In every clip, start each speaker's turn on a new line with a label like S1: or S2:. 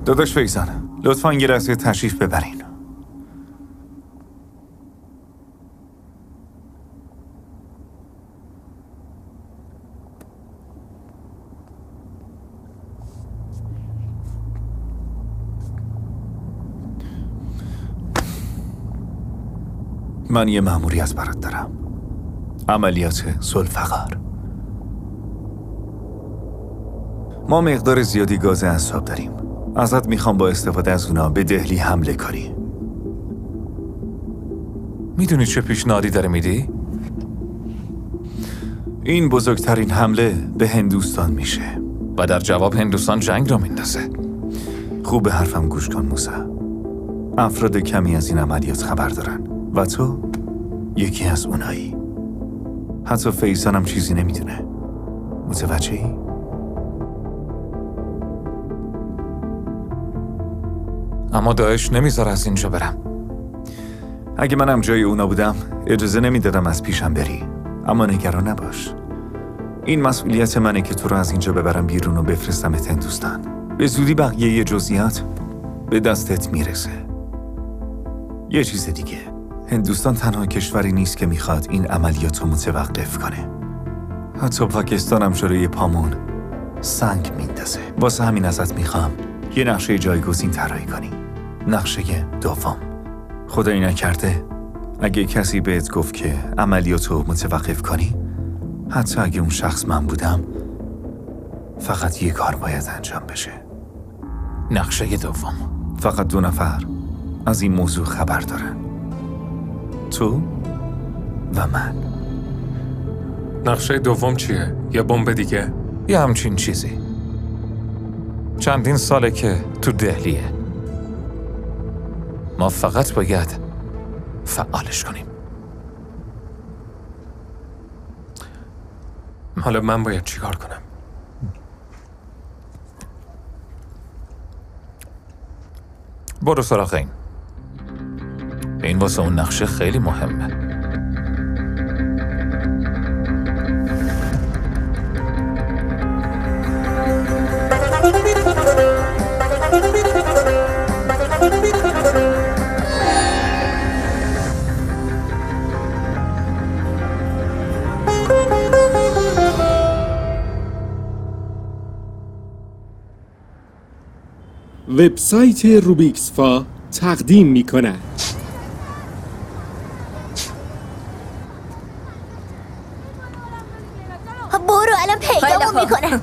S1: داداش فیضان، لطفاً یه لحظه تشریف ببرین. من یه مأموریت برات دارم. عملیات ذوالفقار. ما مقدار زیادی گاز اعصاب داریم. ازت میخوام با استفاده از اونا به دهلی حمله کنی.
S2: میدونی چه پیشنهادی داره میدی؟
S1: این بزرگترین حمله به هندوستان میشه
S2: و در جواب هندوستان جنگ را میندازه.
S1: خوب به حرفم گوش کن موسی. افراد کمی از این عملیات خبر دارن و تو یکی از اونایی. حتی فیضانم چیزی نمیدونه. متوجهی؟
S2: اما داعش نمیذاره از اینجا برم.
S1: اگه منم جای اونا بودم اجازه نمیدادم از پیشم بری. اما نگران نباش. این مسئولیت منه که تو رو از اینجا ببرم بیرون و بفرستمت هندوستان. به زودی بقیه جزئیات به دستت میرسه. یه چیز دیگه، هندوستان تنها کشوری نیست که میخواد این عملیات رو متوقف کنه. حتی پاکستان هم جلوی پامون سنگ میندازه. واسه همین ازت میخوام یه نقشه جایگزین طراحی کنی. نقشه دوم. خدایی نکرده اگه کسی بهت گفت که عملیاتو متوقف کنی، حتی اگه اون شخص من بودم، فقط یه کار باید انجام بشه.
S2: نقشه دوم.
S1: فقط 2 نفر از این موضوع خبر دارن. تو و من.
S3: نقشه دوم چیه؟ یه بمب دیگه؟
S2: یه همچین چیزی. چندین ساله که تو دهلیه. ما فقط باید فعالش کنیم.
S3: حالا من باید چیکار کنم؟
S2: برو سراغ این واسه اون نقشه خیلی مهمه.
S4: وبسایت روبیکسفا تقدیم می‌کند.
S5: برو الان پیدامون میکنه.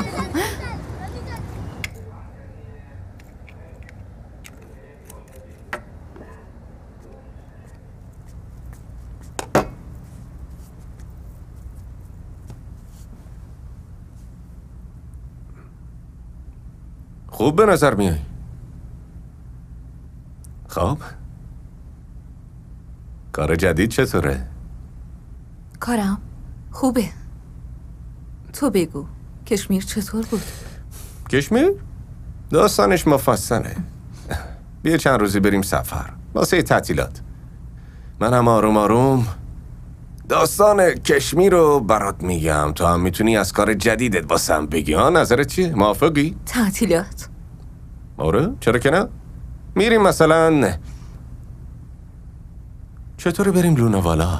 S6: خوب به نظر میای. خب کار جدید چطوره؟
S7: کارم خوبه. تو بگو کشمیر چطور بود؟
S6: کشمیر؟ داستانش مفصله. بیا چند روزی بریم سفر واسه تعطیلات. من هم آروم آروم داستان کشمیر رو برات میگم. تو هم میتونی از کار جدیدت واسم بگی. نظرت چیه؟ موافقی؟
S7: تعطیلات؟
S6: آره چرا که نه؟ میریم مثلا چطوره بریم لوناوالا؟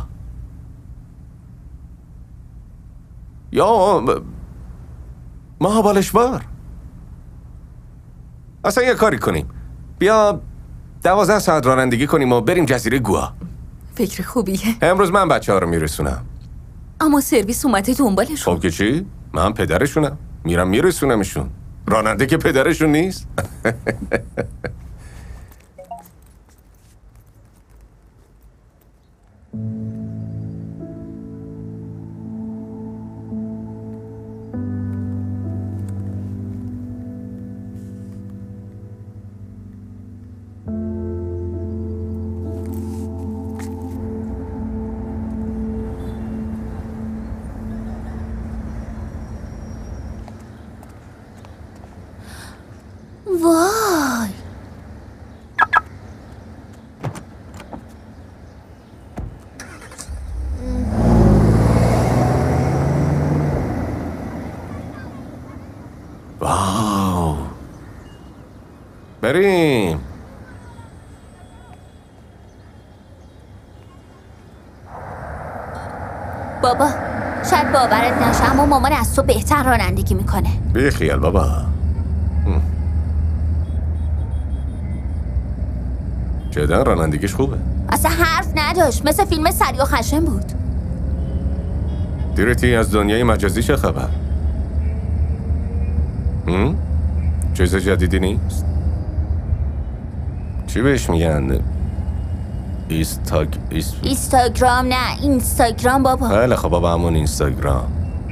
S6: یا ماهابالشوار؟ اصلا یه کاری کنیم، بیا 12 ساعت رانندگی کنیم و بریم جزیره گوا.
S7: فکر خوبیه.
S6: امروز من بچه ها رو میرسونم.
S7: اما سرویس اومده دنبالشون.
S6: خب که چی؟ من پدرشونم، میرم میرسونمشون. راننده که پدرشون نیست.
S5: وای
S6: واو بریم.
S5: بابا شاید باورت نشه اما مامان از تو بهتر رانندگی میکنه.
S6: بی خیال بابا. جدا رانندگیش خوبه.
S5: اصلا حرف نداشت، مثل فیلم سری و خشن بود.
S6: دیرتی از دنیای مجازی چه خبر؟ چیز جدیدی نیست؟ چی بهش میگن؟
S5: اینستاگرام نه، اینستاگرام بابا.
S6: خیلی خب بابا، همون اینستاگرام.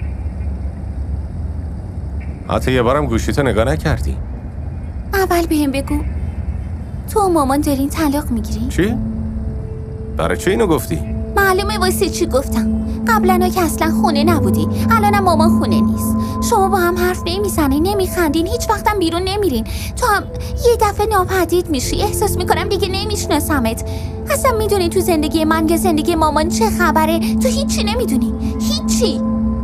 S6: حتی یه بارم گوشیتو نگاه نکردی؟
S5: اول بهم بگو تو و مامان دارین طلاق میگیرین؟
S6: چی؟ برای چی اینو گفتی؟
S5: معلومه واسه چی گفتم. قبلا که اصلا خونه نبودی، الانم مامان خونه نیست. شما با هم حرف نمیزنین، نمیخندین، هیچ وقتم بیرون نمیرین. تو هم یه دفعه ناپدید میشی، احساس میکنم دیگه نمیشناسمت. اصلا میدونی تو زندگی من یا زندگی مامان چه خبره؟ تو هیچی نمیدونی، هیچی.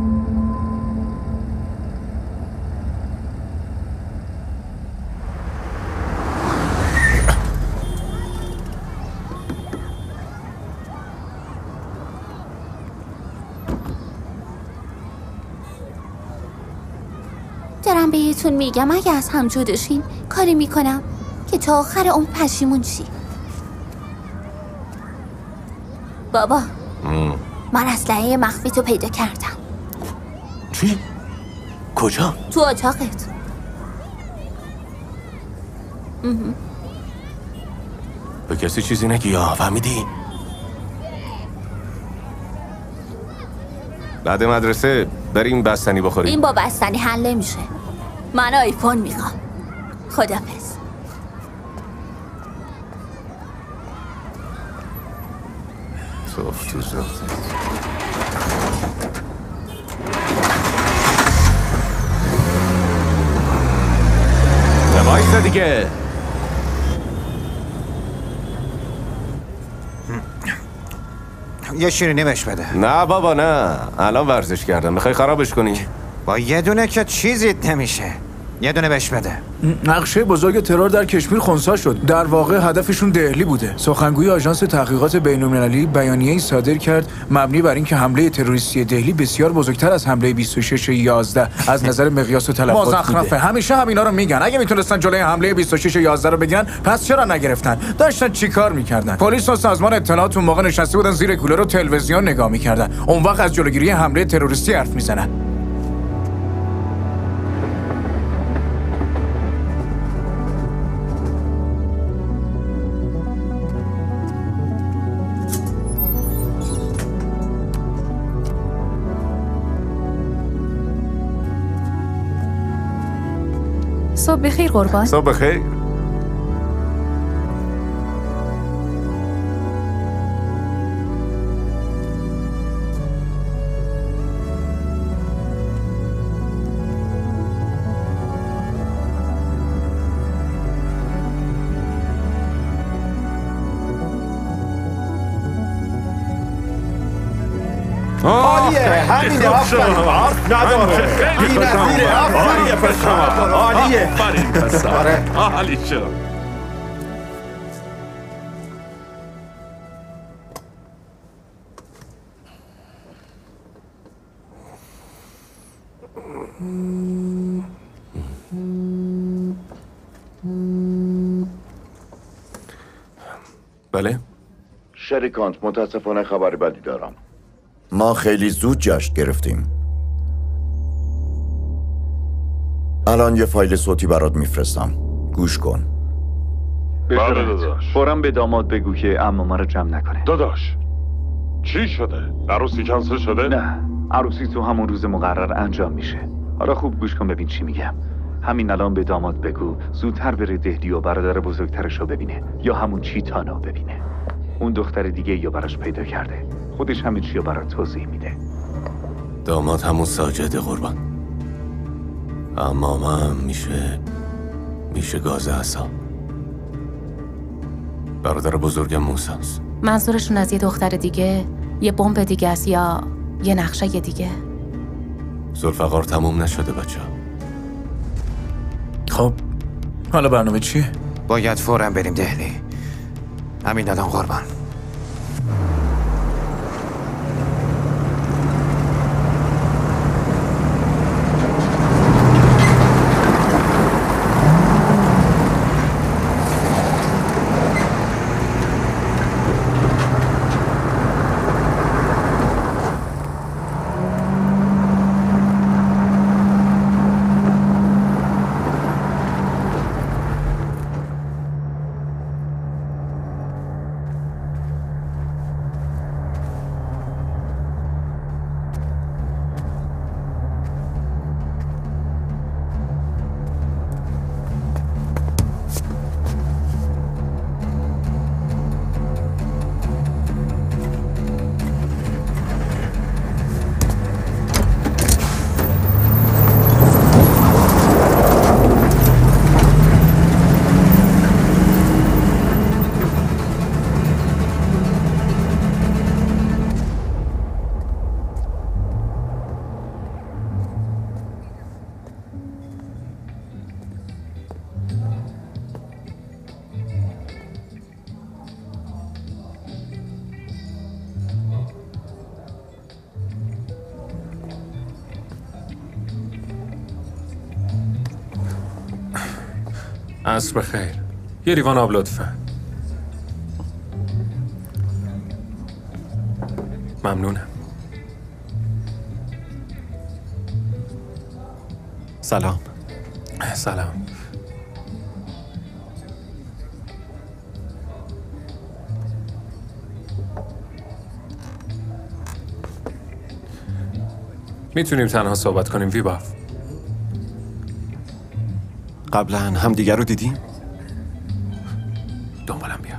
S5: دارم بهتون میگم اگه از هم جداشین کاری میکنم که تا آخر اون پشیمون شی. بابا من اسلحه مخفی تو پیدا کردم.
S6: چی؟ کجا؟
S5: تو اتاقت.
S6: به کسی چیزی نگی یا فهمیدی؟ بعد مدرسه بریم بستنی بخوریم.
S5: این با بستنی حل نمیشه. من آیفون میخوام. خدافظ.
S6: توف تو زلطت. وایسا دیگه.
S8: یه شیرینی بهش بده.
S6: نه بابا نه، الان ورزش کردم. میخوای خرابش کنی؟
S8: با یه دونه که چیزیت نمیشه. یه دونه بهش بده.
S9: نقشه بزرگ ترور در کشمیر خنثی شد. در واقع هدفشون دهلی بوده. سخنگوی آژانس تحقیقات بین‌المللی بیانیه‌ای صادر کرد مبنی بر اینکه حمله تروریستی دهلی بسیار بزرگتر از حمله 26/11 از نظر مقیاس و تلفات
S2: مزخرفه.
S9: بوده. همیشه همینا رو میگن. اگه میتونستن جلوی حمله 26/11 رو بگیرن، پس چرا نگرفتن؟ داشتن چیکار میکردن؟ پلیس و سازمان اطلاعات اون موقع نشسته بودن زیر کولر و تلویزیون نگاه میکردن. اون وقت از جلوگیری حمله تروریستی حرف میزنن.
S7: صبح بخیر قربان.
S6: صبح بخیر.
S8: عالیه، همینه. آفرین. نداره. بی‌نظیره. عالیه. آره.
S3: عالی شد.
S6: بله؟
S10: شریکانت متاسفانه خبر بدی دارم. ما خیلی زود جشن گرفتیم. الان یه فایل صوتی برات میفرستم. گوش کن.
S1: بله داداش. فوراً به داماد بگو که عموما رو جمع نکنه.
S11: داداش چی شده؟ عروسی کنسل شده؟
S1: نه، عروسی تو همون روز مقرر انجام میشه. حالا خوب گوش کن ببین چی میگم. همین الان به داماد بگو زودتر بره دهلی و برادر بزرگترش رو ببینه، یا همون چیتانو ببینه. اون دختر دیگه یا براش پیدا کرده. خودش همه چی رو برات توضیح میده.
S6: داماد همون ساجده قربان. اما من میشه گاز عصا. برادر بزرگم موساست.
S12: منظورشون از یه دختر دیگه، یه بمب دیگه است یا یه نقشه دیگه؟
S6: ذوالفقار تموم نشده بچه.
S9: خب حالا برنامه چیه؟
S8: باید فوراً بریم دهلی. همین الان قربان.
S3: عصر بخیر. یه لیوان آب لطفا. ممنونم.
S13: سلام.
S3: سلام. میتونیم تنها صحبت کنیم ویباف؟
S13: قبلا هم دیگر رو دیدیم؟
S3: دنبالم بیا.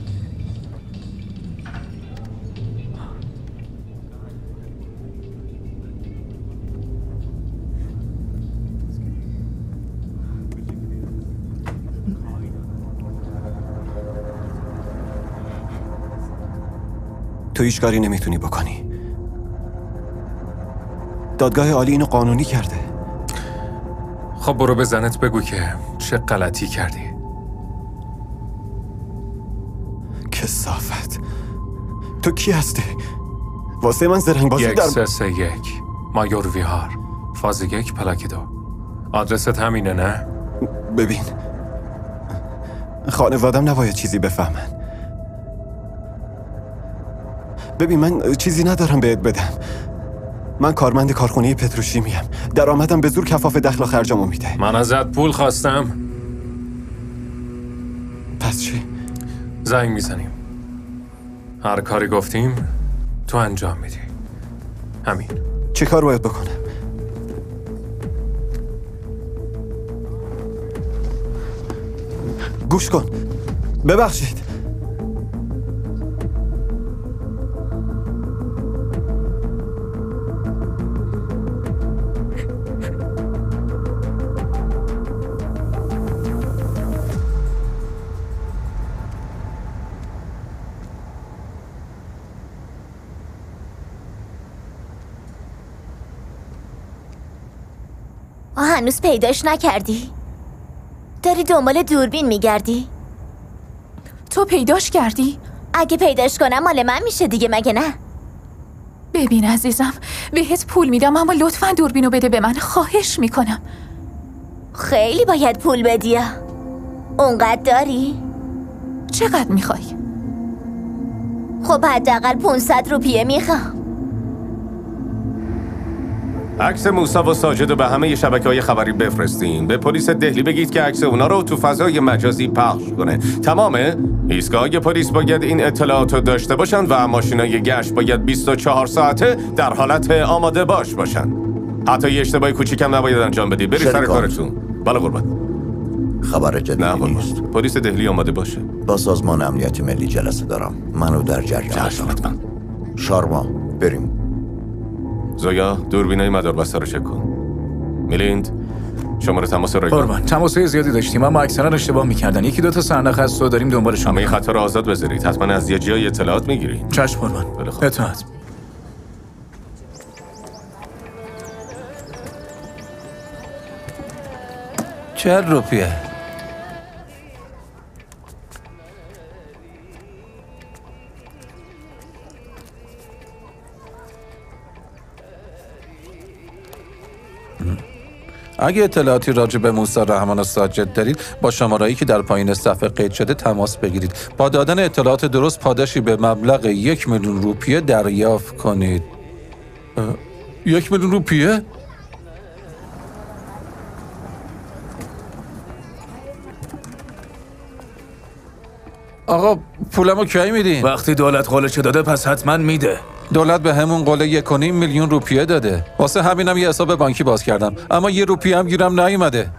S13: تو هیچ کاری نمیتونی بکنی. دادگاه عالی اینو قانونی کرده.
S3: خب برو به زنت بگو که چه غلطی کردی.
S13: کثافت. تو کی هستی؟ واسه من زرنگ بازی در
S3: 131 مایور ویهار فاز 1 پلاک 2. آدرست همینه نه؟
S13: ببین، خانوادم نباید چیزی بفهمن. ببین من چیزی ندارم بهت بدم. من کارمند کارخونه پتروشیمیم. درآمدم به زور کفاف دخل و خرجمو میده.
S3: من ازت پول خواستم.
S13: پس چی؟
S3: زنگ میزنیم. هر کاری گفتیم تو انجام میدی. همین.
S13: چی کار باید بکنم؟ گوش کن. ببخشید.
S5: هنوز پیداش نکردی؟ داری دنبال دوربین میگردی؟
S7: تو پیداش کردی؟
S5: اگه پیداش کنم مال من میشه دیگه، مگه نه؟
S7: ببین عزیزم، بهت پول میدم اما لطفاً دوربینو بده به من، خواهش میکنم.
S5: خیلی باید پول بدی. اونقدر داری؟
S7: چقدر میخوای؟
S5: خب حداقل 500 روپیه میخوام.
S6: عکس موسی و ساجد رو به همه شبکه‌های خبری بفرستین. به پلیس دهلی بگید که عکس اونا رو تو فضای مجازی پخش کنه. تمامه؟ ایستگاه پلیس باید این اطلاعات رو داشته باشن و ماشینای گشت باید 24 ساعته در حالت آماده باش باشن. حتی یه اشتباه کوچیکم نباید انجام بدی. بری سر کارتون. بله قربان.
S10: خبر جدیدی
S6: نه
S10: نیست.
S6: قربان. پلیس دهلی آماده باشه.
S10: با سازمان امنیت ملی جلسه دارم. منو در جریان
S6: حتما.
S10: شارما بریم.
S6: زویا دوربینای مداربسته رو چک کن. میلیند شماره تماس رو
S9: قربان، تماسای زیادی داشتیم اما اکثرا اشتباه میکردن. یکی دو تا سرنخ هست و داریم دنبالشون.
S6: همه خطا رو آزاد بذارید. حتما از یه جایی اطلاعات میگیرید.
S9: چشم قربان. اطاعت.
S14: چه روپیه؟
S2: اگه اطلاعاتی راجع به موسی رحمان ساجد دارید با شماره‌ای که در پایین صفحه قید شده تماس بگیرید. با دادن اطلاعات درست پاداشی به مبلغ 1,000,000 روپیه دریافت کنید. 1,000,000 روپیه؟ آقا پولمو کی میدین؟
S9: وقتی دولت قولش داده پس حتما میده.
S2: دولت به همون قول 1,500,000 روپیه داده. واسه همینم یه حساب بانکی باز کردم، اما 1 روپیه هم گیرم نیومده.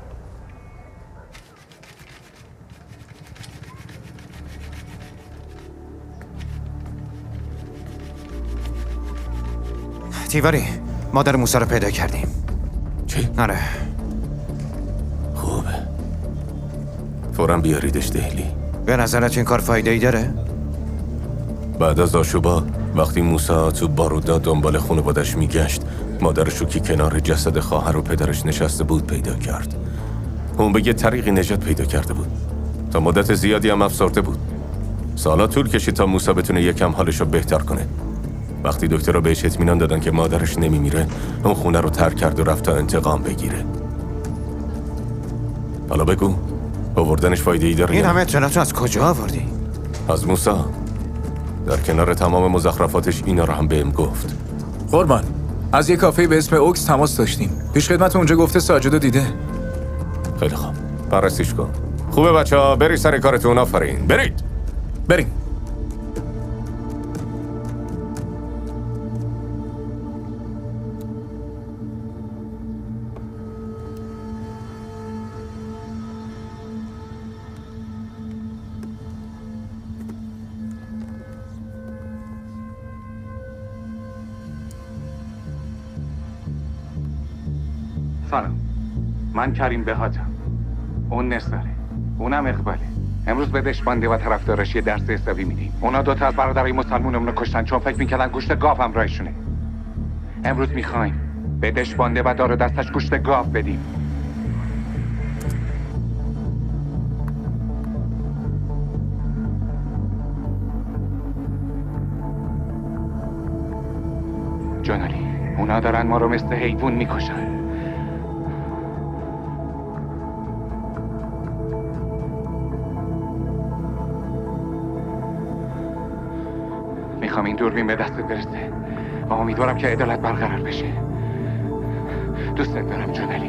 S8: تیواری مادر موسی رو پیدا کردیم.
S6: چی؟
S8: آره.
S6: خوبه. فوراً بیاریدش دهلی.
S8: به نظرت این کار فایده ای داره؟
S6: بعد از آشوبا وقتی موسی تو بارودا دنبال خانوادش میگشت، مادرش رو که کنار جسد خواهر و پدرش نشسته بود پیدا کرد. اون به یه طریقی نجات پیدا کرده بود. تا مدت زیادی هم افسرده بود. سالا طول کشید تا موسی بتونه یکم حالش رو بهتر کنه. وقتی دکترها بهش اطمینان دادن که مادرش نمیمیره، اون خونه رو ترک کرد و رفت تا انتقام بگیره. حالا بگو آوردنش فایده ای داره؟
S8: این همه اطلاعاتو از کجا آوردی؟
S6: از موسی. در کنار تمام مزخرفاتش اینا رو هم بهم گفت.
S9: قربان از یه کافه به اسم اوکس تماس داشتیم. پیش خدمت اونجا گفته ساجدو دیده.
S6: خیلی خوب، بررسیش کن. خوبه بچه‌ها، بری سر کارتون. آفرین، برید.
S9: بریم.
S14: سلام، من کریم بهاتم. اون نساره، اونم اقباله. امروز به دشبانده و طرفدارش یه درس حسابی میدیم. اونا دوتا از برادرای مسلمونمون رو کشتن چون فکر میکردن گوشت گاو همراهشونه. امروز میخوایم به دشبانده و دار و دستش گوشت گاو بدیم. جانالی، اونا دارن ما رو مثل حیوان میکشن. میخوام این دوربین به دستت برسه و امیدوارم که عدالت برقرار بشه. دوستت دارم جانالی.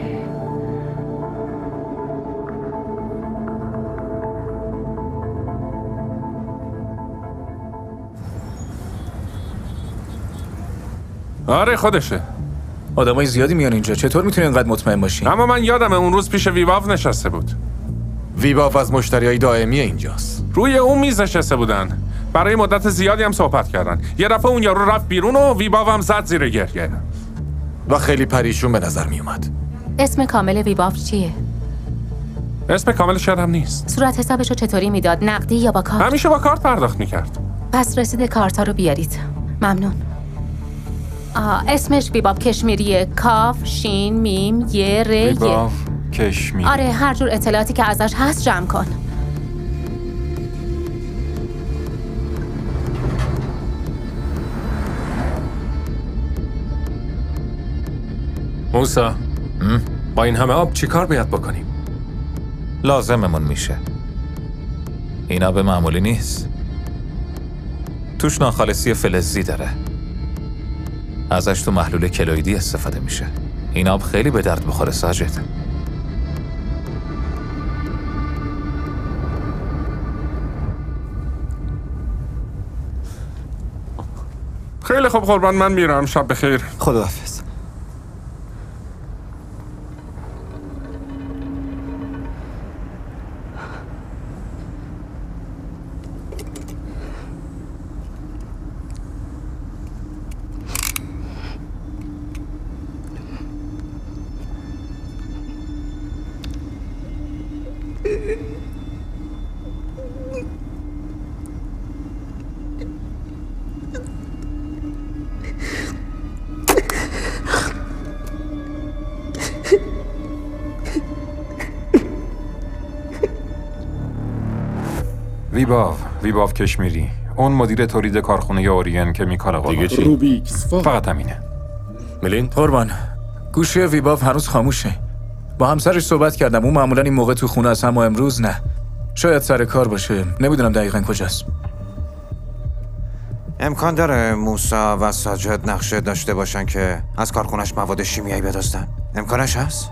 S3: آره خودشه.
S9: آدمای زیادی میان اینجا، چطور میتونی اینقدر مطمئن باشی؟
S3: اما من یادمه اون روز پیش ویواو نشسته بود.
S15: ویواو از مشتریای دائمی اینجاست.
S3: روی اون میز نشسته بودن. برای مدت زیادی هم صحبت کردن. یه دفعه اون یارو رفت بیرون و ویواو هم زد زیر گریه.
S15: و خیلی پریشون به نظر می اومد.
S12: اسم کامل ویواو چیه؟
S3: اسم کاملش یادم نیست.
S12: صورت حسابشو چطوری میداد؟ نقدی یا با کارت؟
S3: همیشه با کارت پرداخت میکرد.
S12: پس رسید کارتا رو بیارید. ممنون. اسمش ویواو کشمیریه. کاف شین میم یه ر یه.
S2: ویواو کشمیری.
S12: آره، هر جور اطلاعاتی که ازش هست جمع کن.
S3: موسی، با این همه آب چی کار باید بکنیم؟
S2: لازممون میشه. این آب معمولی نیست. توش ناخالصی فلزی داره. ازش تو محلول کلویدی استفاده میشه. این آب خیلی به درد بخوره ساجد.
S3: خیلی خوب قربان، من میرم. شب بخیر.
S13: خداحافظ.
S2: ویواو کشمیری، اون مدیر تولید کارخونه اورین کمیکال.
S6: دیگه چی؟
S4: روبیکس فا.
S2: فقط همینه.
S6: ملین؟
S9: قربان گوشی ویباف هنوز خاموشه. با همسرش صحبت کردم، اون معمولا این موقع تو خونه است اما امروز نه. شاید سر کار باشه، نمیدونم دقیقاً کجاست.
S8: امکان داره موسا و ساجد نقشه داشته باشن که از کارخونش مواد شیمیایی بدزدن؟ امکانش هست؟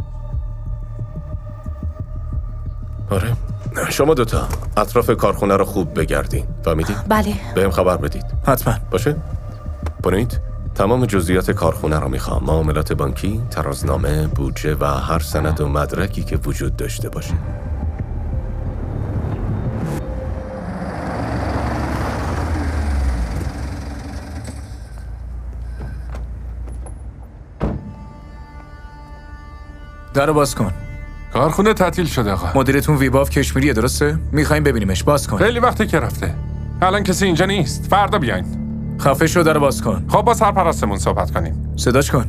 S6: آره. شما دوتا اطراف کارخونه رو خوب بگردین. فهمیدین؟
S12: بله.
S6: بهم خبر بدید.
S9: حتما.
S6: باشه؟ بنوید. تمام جزئیات کارخونه رو میخوام. معاملات بانکی، ترازنامه، بودجه و هر سند و مدرکی که وجود داشته باشه.
S9: درو باز کن.
S3: کارخونه تعطیل شده آقا.
S9: مدیرتون ویباف کشمیریه درسته؟ میخوایم ببینیمش. باز کن.
S3: خیلی وقتی که رفته. الان کسی اینجا نیست. فردا بیاین.
S9: خفه شو، درو باز کن.
S3: خب با سرپرستمون صحبت کنیم.
S9: صداش کن.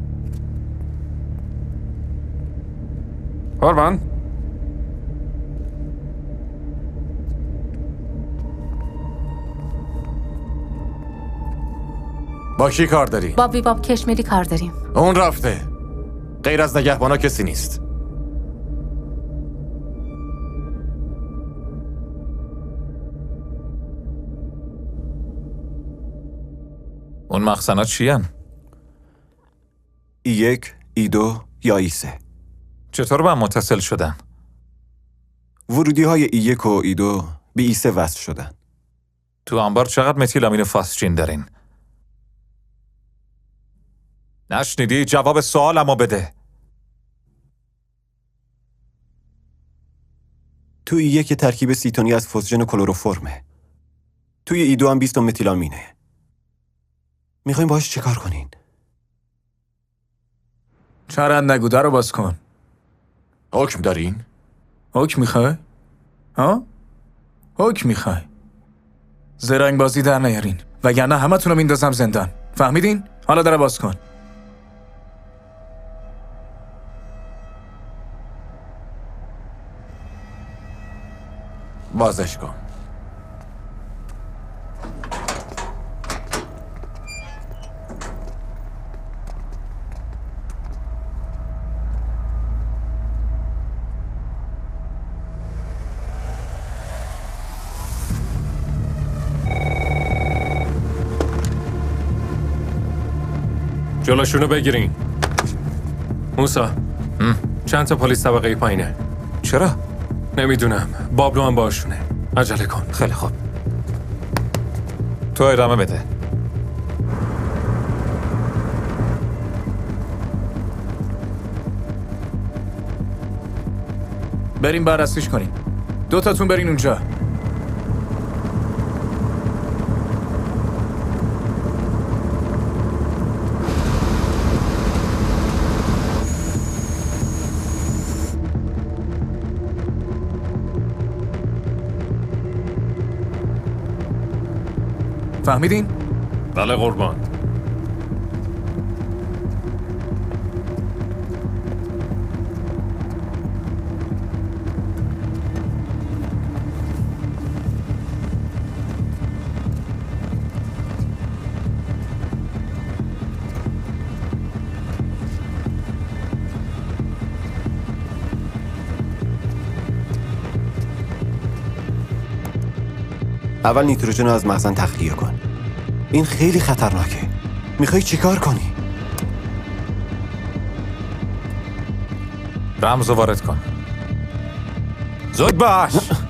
S3: قربان.
S15: با کی کار داری؟
S12: با ویباب کشمیری کار داریم.
S15: اون رفته. غیر از نگهبانا کسی نیست.
S2: اون مخزنات چیان؟
S13: E1، E2 یا E3.
S2: چطور با هم متصل شدن؟
S13: ورودی های E1 و E2 به E3 وصل شدن.
S2: تو انبار چقدر متیل امین فاسچین دارین؟ نشنیدی؟ جواب سوالمو بده.
S13: توی E1 ترکیب 30 تنی از فسفوژن و کلروفرمه. توی E2 هم 20 متیلامینه. میخوایم باهاش چیکار کنین؟
S9: چرند نگو، درو باز کن.
S15: حکم دارین؟
S9: حکم میخوای؟ ها؟ حکم میخوای؟ زرنگ بازی در نیارین وگرنه همتون رو میندازم زندان. فهمیدین؟ حالا درو باز کن.
S15: بازش کن.
S3: جلوشونو بگیرین. موسا چند تا پلیس طبقه پایینه.
S2: چرا؟
S3: نمیدونم. بابلو هم باشونه. عجله کن.
S2: خیلی خوب. تو ادامه بده.
S9: بریم بررسیش کنیم. دوتاتون برین اونجا. فهمیدین؟
S3: بله قربان.
S13: اول نیتروژن رو از مخزن تخلیه کن. این خیلی خطرناکه. میخوای چیکار کنی؟
S2: رمز رو وارد کن. زود باش.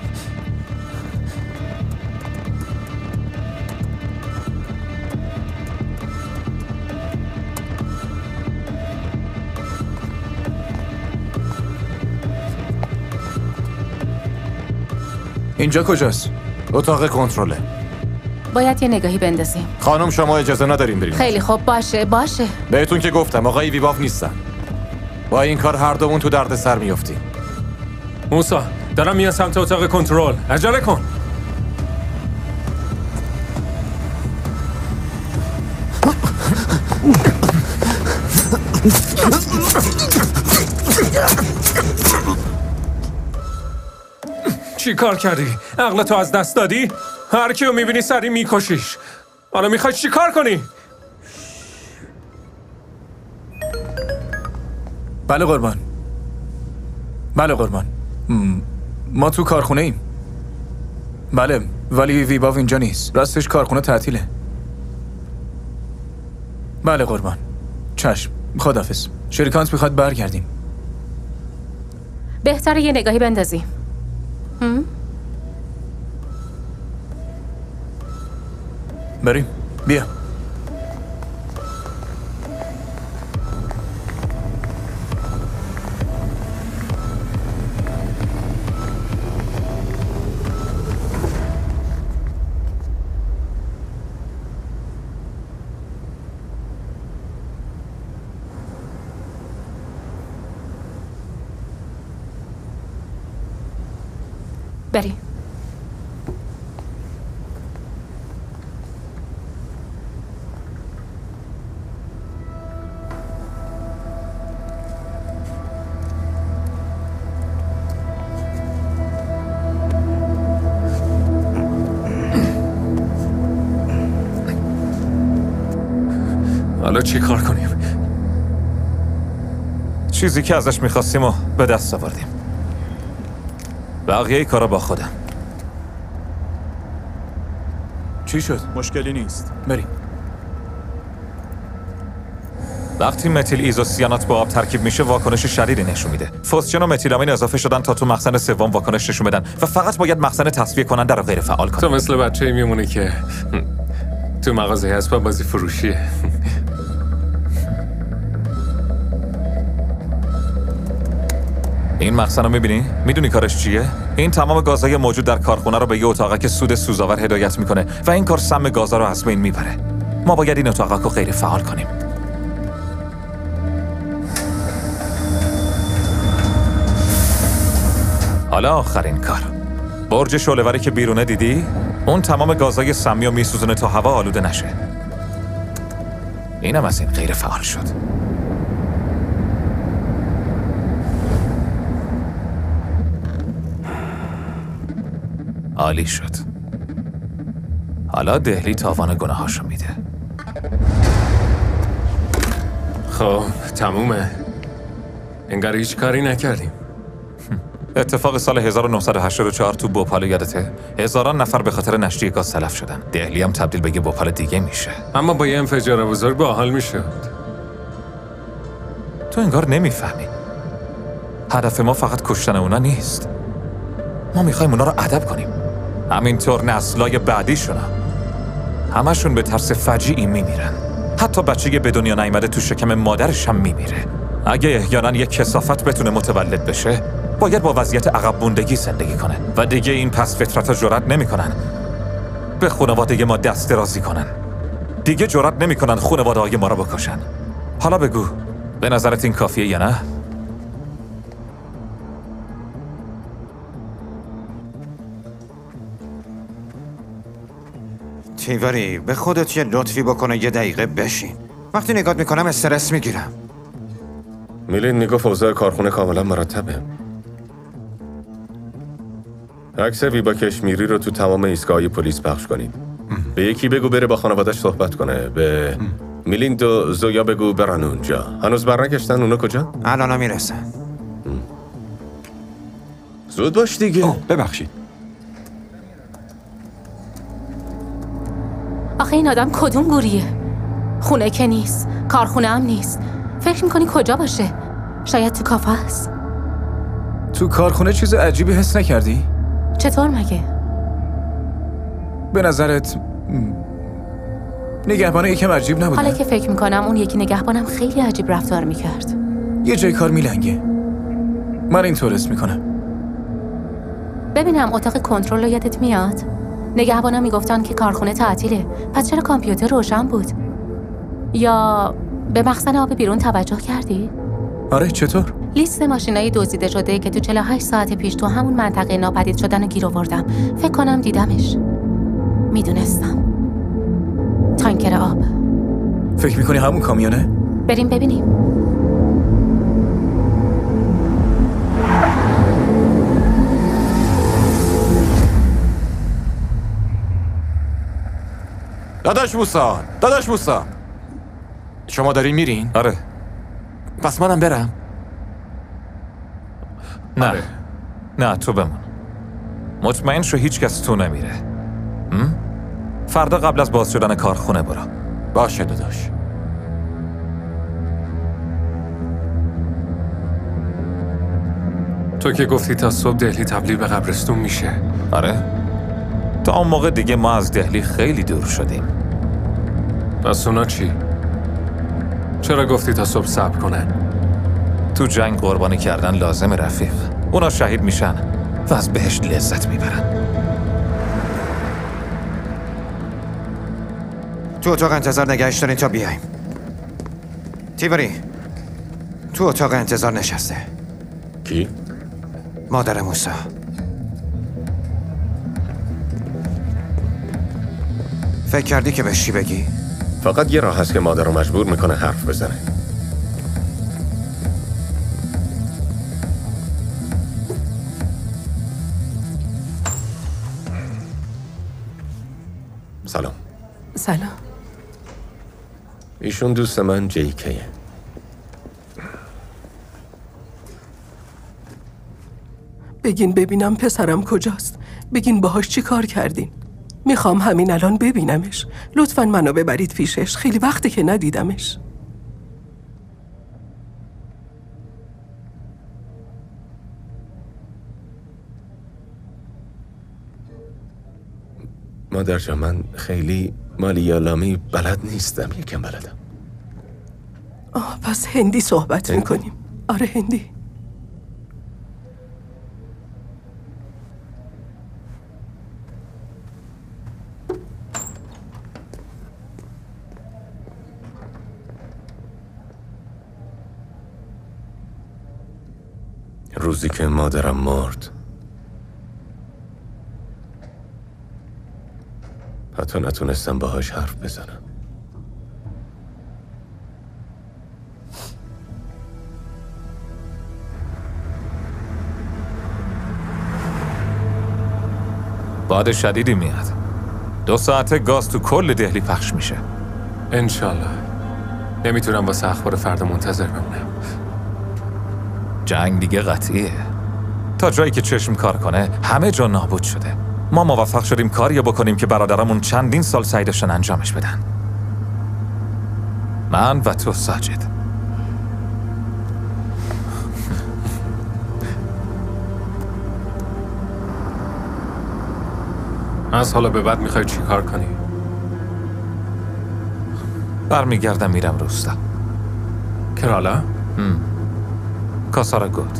S9: اینجا کجاست؟
S15: اتاق کنترله.
S12: باید یه نگاهی بندازیم.
S15: خانم شما اجازه ندارین بریم.
S12: خیلی خوب، باشه.
S15: بهتون که گفتم آقای ویباف نیستن. با این کار هر دومون تو درد سر میافتیم.
S3: موسا دارم میان سمت اتاق کنترل. عجله کن. چی کار کردی؟ عقلتو از دست دادی؟ هر کیو میبینی سری میکشیش. حالا میخوای چی کار کنی؟
S9: بله قربان. بله قربان. ما تو کارخونه ایم. بله ولی ویباو اینجا نیست. راستش کارخونه تعطیله. بله قربان. چشم. خداحافظ. شریکانت میخواد برگردیم.
S12: بهتره یه نگاهی بندازیم.
S9: بریم. بیا.
S12: بریم.
S3: حالا چی کار کنیم؟
S2: چیزی که ازش میخواستیم و به دست آوردیم. بقیه کارا با خودم.
S9: چی شد؟
S13: مشکلی نیست.
S9: بریم.
S2: وقتی متیل ایزوسیانات با آب ترکیب میشه واکنش شدیدی نشون میده. فسفن و متیلامین اضافه شدن تا تو مخزن سوم واکنش نشون بدن و فقط باید مخزن تصفیه کننده رو غیر فعال کنه.
S3: تو مثل بچه‌ای میمونی که تو مغازه اسباب بازی فروشیه.
S2: این مخزن رو میبینی؟ میدونی کارش چیه؟ این تمام گازهای موجود در کارخونه رو به یه اتاقک سود سوزآور هدایت میکنه و این کار سم گازا رو از بین میبره. ما باید این اتاقک رو غیر فعال کنیم. حالا آخرین کار. برج شعله‌وری که بیرونه دیدی؟ اون تمام گازهای سمی رو میسوزونه تا هوا آلوده نشه. اینم از این غیر فعال شد. عالی شد. حالا دهلی تاوان گناهاشو میده.
S3: خب تمومه. انگار هیچ کاری نکردیم.
S2: اتفاق سال 1984 تو بوپال یادته؟ هزاران نفر به خاطر نشتی گاز تلف شدن. دهلی هم تبدیل به یه بوپال دیگه میشه.
S3: اما با یه انفجار بزرگ باحال میشد.
S2: تو انگار نمیفهمی. هدف ما فقط کشتن اونا نیست. ما میخوایم اونا رو ادب کنیم. همینطور نسلای بعدیشونا. همشون به ترس فجیعی میمیرن. حتی بچه به دنیا نیامده تو شکم مادرش هم میمیره. اگه احیانا یک کثافت بتونه متولد بشه، باید با وضعیت عقب موندگی زندگی کنه و دیگه این پس فطرتا جرأت نمیکنن به خانواده ما دست درازی کنن. دیگه جرأت نمیکنن خانواده‌های ما رو بکشن. حالا بگو، به نظرت این کافیه یا نه؟
S8: تیوری به خودت یه لطفی بکنه یه دقیقه بشین. وقتی نگات میکنم استرس میگیرم.
S6: میلین میگفت اوضاع کارخونه کاملا مرتبه. عکس ویبا کشمیری رو تو تمام ایستگاه‌های پلیس پخش کنید. به یکی بگو بره با خانواده‌اش صحبت کنه. به میلیند و زویا بگو برن اونجا. هنوز برنگشتن؟ اونا کجا؟
S8: الان میرسن.
S6: زود باش دیگه.
S13: ببخشید.
S12: آخه این آدم کدوم گوریه؟ خونه که نیست، کارخونه هم نیست. فکر میکنی کجا باشه؟ شاید تو کافه است.
S9: تو کارخونه چیز عجیبی حس نکردی؟
S12: چطور مگه؟
S9: به نظرت نگهبانه یکم عجیب نبوده؟
S12: حالا که فکر میکنم اون یکی نگهبانم خیلی عجیب رفتار میکرد.
S9: یه جای کار میلنگه. من اینطور حس میکنم.
S12: ببینم اتاق کنترل رو یادت میاد؟ نگهبانا میگفتن که کارخونه تعطیله. پس چرا کامپیوتر روشن بود؟ یا به مخزن آب بیرون توجه کردی؟
S9: آره چطور؟
S12: لیست ماشینای دزدیده شده که تو 48 ساعت پیش تو همون منطقه ناپدید شدن رو گیر آوردم. فکر کنم دیدمش. میدونستم. تانکر آب.
S9: فکر میکنی همون کامیونه؟
S12: بریم ببینیم.
S15: داداش موسا شما دارین میرین؟
S2: آره.
S15: پس منم برم.
S2: نه نه تو بمون. مطمئن شو هیچ کس تو نمیره. فردا قبل از باز شدن کارخونه برو.
S15: باشه داداش.
S3: تو که گفتی تا صبح دهلی تبلیغ به قبرستون میشه.
S2: آره. تا اون موقع دیگه ما از دهلی خیلی دور شدیم.
S3: پس اونا چی؟ چرا گفتی تا صبح صبر کنن؟
S2: تو جنگ قربانی کردن لازم رفیق. اونا شهید میشن و از بهشت لذت میبرن.
S8: تو اتاق انتظار نگهش دارین تا بیایم. تیوری تو اتاق انتظار نشسته.
S6: کی؟
S8: مادر موسی. فکر کردی که بهش چی بگی؟
S6: فقط یه راه هست که مادر رو مجبور میکنه حرف بزنه. سلام.
S16: سلام.
S6: ایشون دوست من JKه.
S16: بگین ببینم پسرم کجاست. بگین باهاش چی کار کردین. میخوام همین الان ببینمش. لطفاً منو ببرید پیشش. خیلی وقته که ندیدمش.
S6: مادر جان، من خیلی مالیالامی بلد نیستم. یکم بلدم.
S16: پس هندی صحبت میکنیم. آره هندی.
S6: روزی که مادرم مرد حتی نتونستم باهاش حرف بزنم.
S2: باد شدیدی میاد. 2 ساعته گاز تو کل دهلی پخش میشه.
S3: انشالله. نمیتونم واسه اخبار فردا منتظر بمونم.
S2: جنگ دیگه قطعیه. تا جایی که چشم کار کنه همه جا نابود شده. ما موفق شدیم کاری بکنیم که برادرمون چندین سال سعی داشتن انجامش بدن. من و تو ساجد.
S3: از حالا به بعد میخوای چی کار کنی؟
S2: برمیگردم میرم روستا.
S3: کرالا؟
S2: کاسارا گود.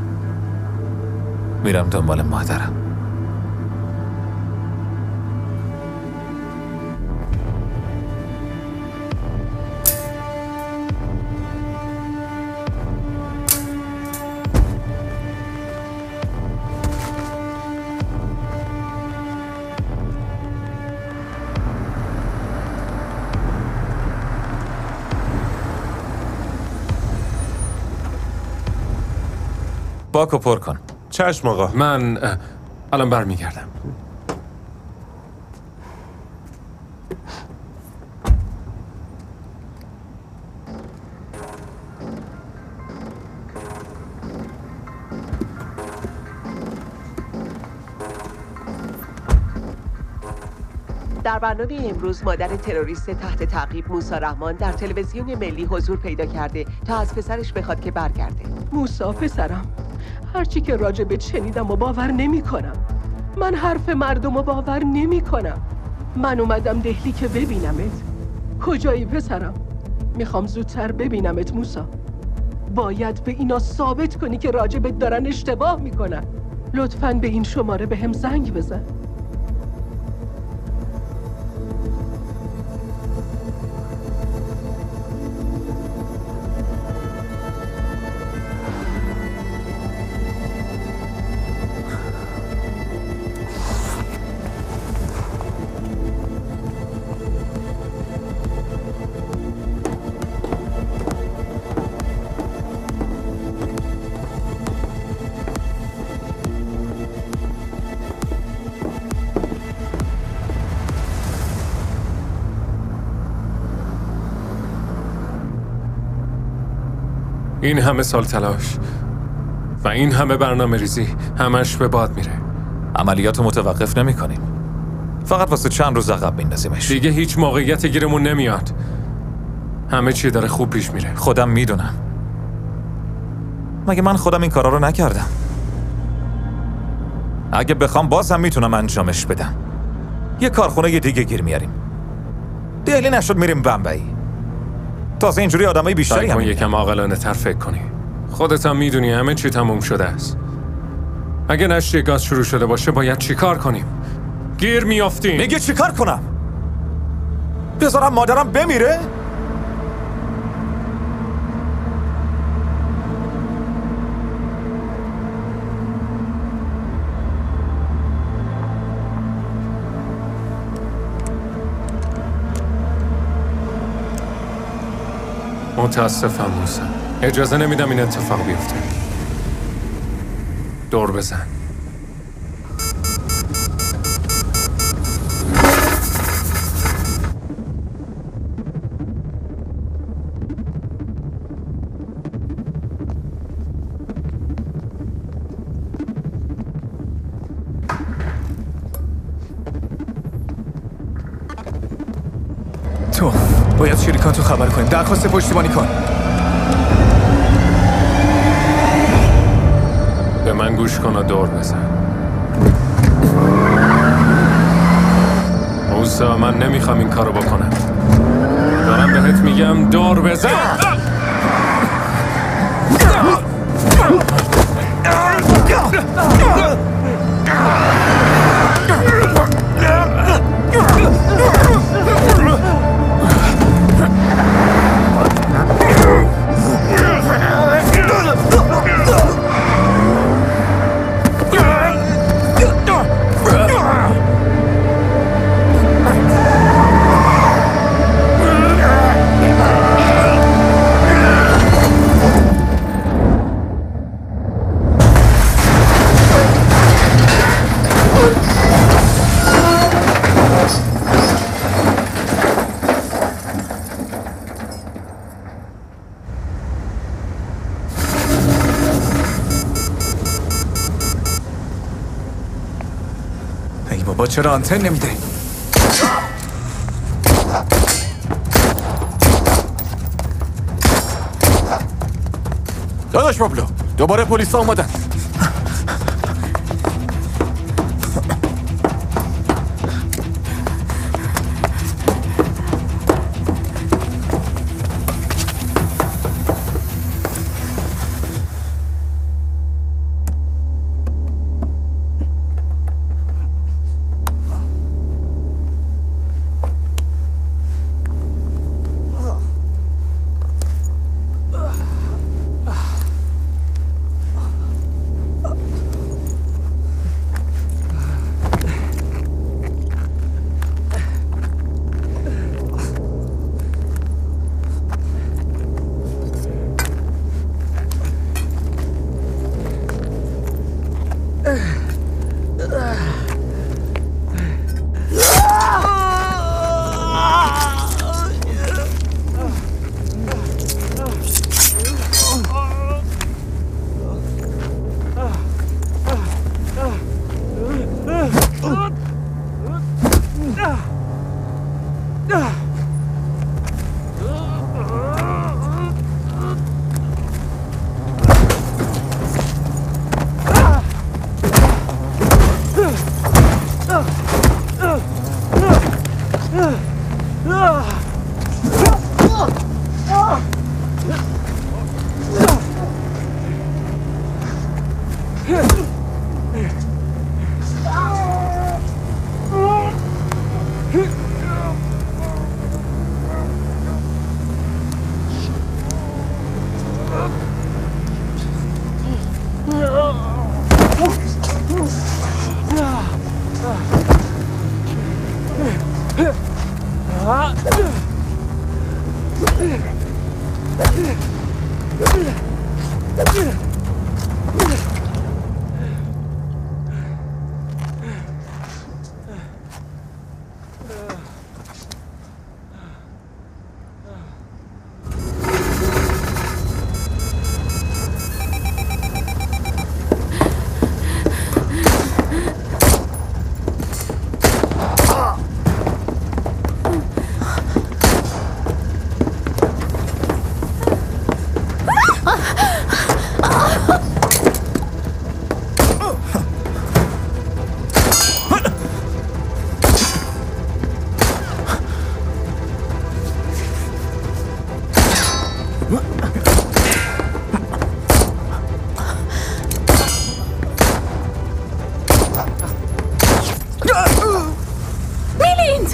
S2: میرم دنبال مادرم. باکو پر کن.
S3: چشم آقا. من الان برمیگردم.
S17: در برنامه امروز مادر تروریست تحت تعقیب موسی رحمان در تلویزیون ملی حضور پیدا کرده تا از پسرش بخواد که برگرده.
S16: موسی پسرم، هرچی که راجبت شنیدم و باور نمی کنم. من حرف مردم و باور نمی کنم. من اومدم دهلی که ببینمت. کجایی پسرم؟ میخوام زودتر ببینمت موسی. باید به اینا ثابت کنی که راجبت دارن اشتباه میکنن. لطفاً به این شماره به هم زنگ بزن.
S3: این همه سال تلاش و این همه برنامه ریزی همش به باد میره.
S2: عملیات رو متوقف نمی کنیم. فقط واسه چند روز عقب میندازیمش.
S3: دیگه هیچ موقعیت گیرمون نمیاد. همه چی داره خوب پیش میره.
S2: خودم میدونم. مگه من خودم این کارا رو نکردم؟ اگه بخوام باز هم میتونم انجامش بدم. یه کارخونه دیگه گیر میاریم. دهلی نشد میریم بمبئی. تازه اینجوری آدمای بیشتری هم
S3: یکم عاقلانه تر فکر کنی. خودت هم میدونی همه چی تموم شده است. اگه نشتی گاز شروع شده باشه باید چیکار کنیم؟ گیر میافتیم.
S2: میگه چیکار کنم؟ بذارم مادرم بمیره؟
S3: متاسفم موسی. اجازه نمیدم این اتفاق بیفته. دور بزن.
S9: تو باید شریکانتو خبر کنیم. درخواست پشتیبانی کن.
S3: به من گوش کن و دور بزن. موسا من نمیخوام این کارو بکنم. دارم بهت میگم دور بزن.
S9: ای بابا چرا آنتن نمیده؟
S15: داداش پابلو دوباره پلیس اومدن.
S7: میلیند!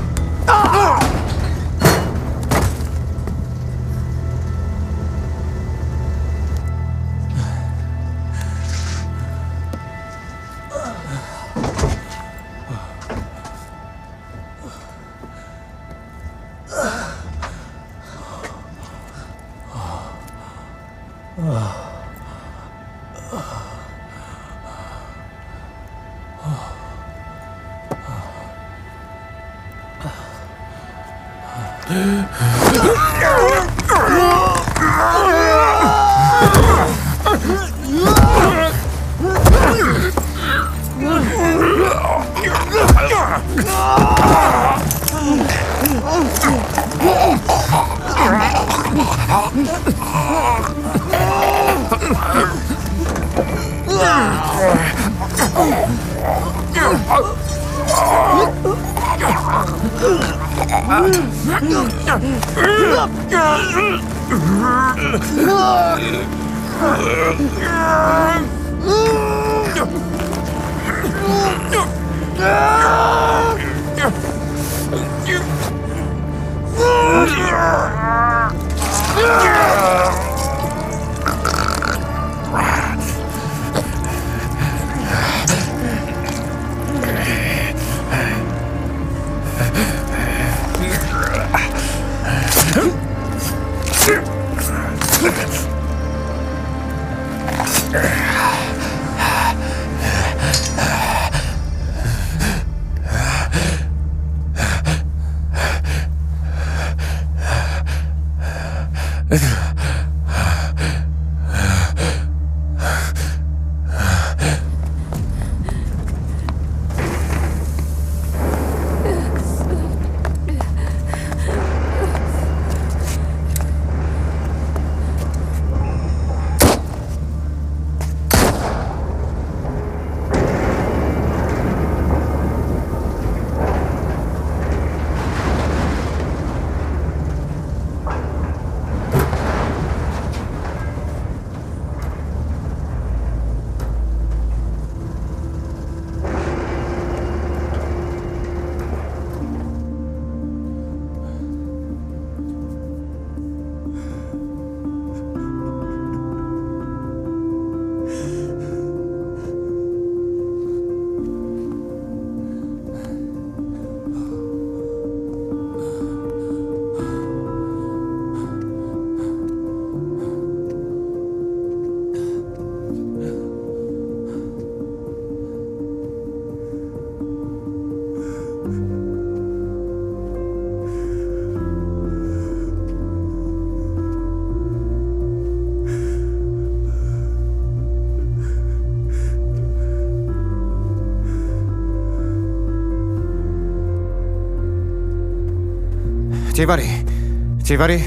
S8: تیواری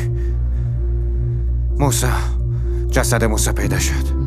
S8: موسی، جسد موسی پیدا شد.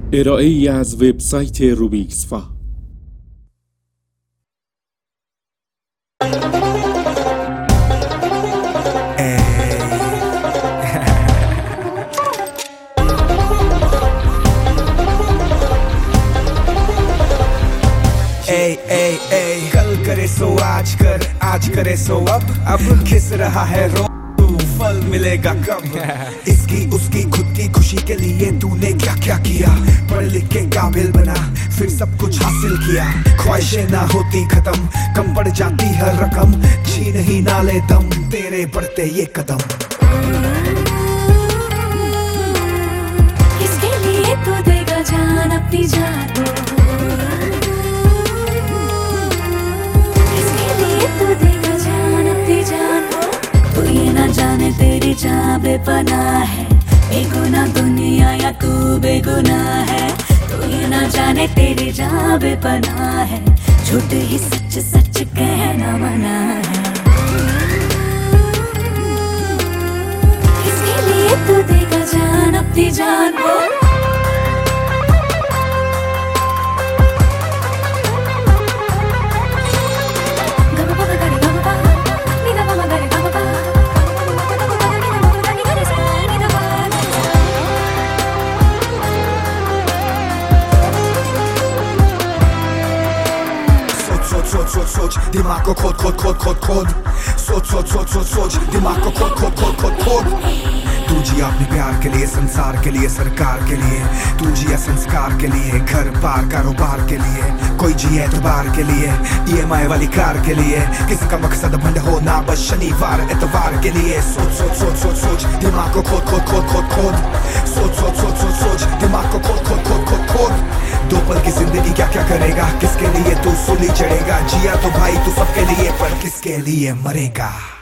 S4: ارائه ای از وبسایت روبیکسفا.
S18: कल करे सो आज कर, आज करे सो अब किस रहा है रो, फल मिलेगा कब? इसकी उसकी खुद की खुशी के लिए तूने क्या क्या किया? पढ़ लिख के काबिल बना, फिर सब कुछ हासिल किया। ख्वाहिशें ना होती खत्म, कम पड़ जाती हर रकम, जी नहीं ना ले दम तेरे बढ़ते ये कदम।
S19: किसके लिए तू देगा जान अपनी जान, तू देगा जान अपनी जान, तू ये ना जाने तेरी जान बेपनाह है, बेगुनाह दुनिया या तू बेगुनाह है, तू ये ना जाने तेरी जान बेपनाह है, झूठ ही सच सच कहना मना है। किसके लिए तू देगा जान अपनी जान वो,
S18: सोच दिमाग को खोद खोद खोद खोद खोद, सोच सोच सोच सोच सोच दिमाग को खोद खोद खोद खोद खोद। तू जिया अपने प्यार के लिए, संसार के लिए, सरकार के लिए, तू जिया संस्कार के लिए, घर बार कारोबार के लिए, कोई जिए एतबार के लिए, EMI वाली कार के लिए, किसी का मकसद बंद हो ना बस शनिवार एतवार के लिए। सोच सोच सोच सोच सोच दिमाग को खोद खोद खोद खोद खोद, सोच सोच सोच सोच सोच दिमाग को खोद खोद खोद खोद खोद। दो पल की जिंदगी क्या क्या करेगा, किसके लिए तू सूली चढ़ेगा? जिया तो भाई तू सबके लिए, पर किसके लिए मरेगा?